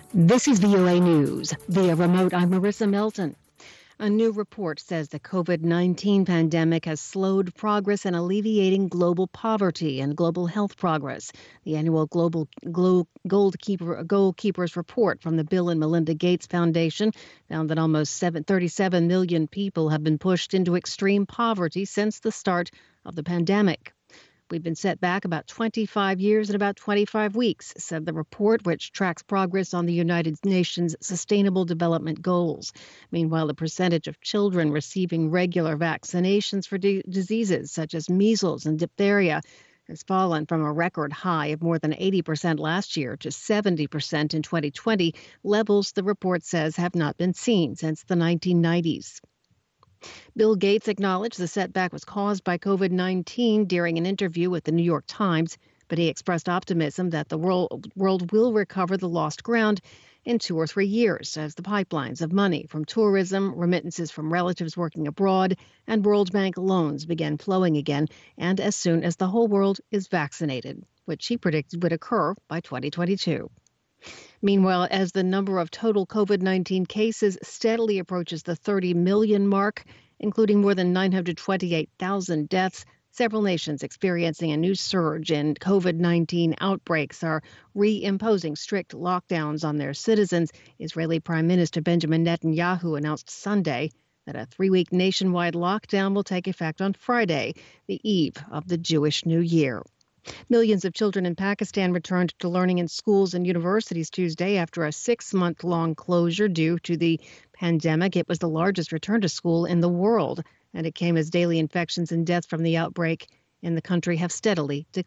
This is VOA News. Via remote, I'm Marissa Melton. A new report says the COVID-19 pandemic has slowed progress in alleviating global poverty and global health progress. The annual Goalkeepers report from the Bill and Melinda Gates Foundation found that almost 37 million people have been pushed into extreme poverty since the start of the pandemic. We've been set back about 25 years and about 25 weeks, said the report, which tracks progress on the United Nations Sustainable Development Goals. Meanwhile, the percentage of children receiving regular vaccinations for diseases such as measles and diphtheria has fallen from a record high of more than 80% last year to 70% in 2020, levels the report says have not been seen since the 1990s. Bill Gates acknowledged the setback was caused by COVID-19 during an interview with the New York Times, but he expressed optimism that the world will recover the lost ground in 2 or 3 years as the pipelines of money from tourism, remittances from relatives working abroad, and World Bank loans begin flowing again, and as soon as the whole world is vaccinated, which he predicted would occur by 2022. Meanwhile, as the number of total COVID-19 cases steadily approaches the 30 million mark, including more than 928,000 deaths, several nations experiencing a new surge in COVID-19 outbreaks are reimposing strict lockdowns on their citizens. Israeli Prime Minister Benjamin Netanyahu announced Sunday that a 3-week nationwide lockdown will take effect on Friday, the eve of the Jewish New Year. Millions of children in Pakistan returned to learning in schools and universities Tuesday after a 6-month-long closure due to the pandemic. It was the largest return to school in the world, and it came as daily infections and deaths from the outbreak in the country have steadily declined.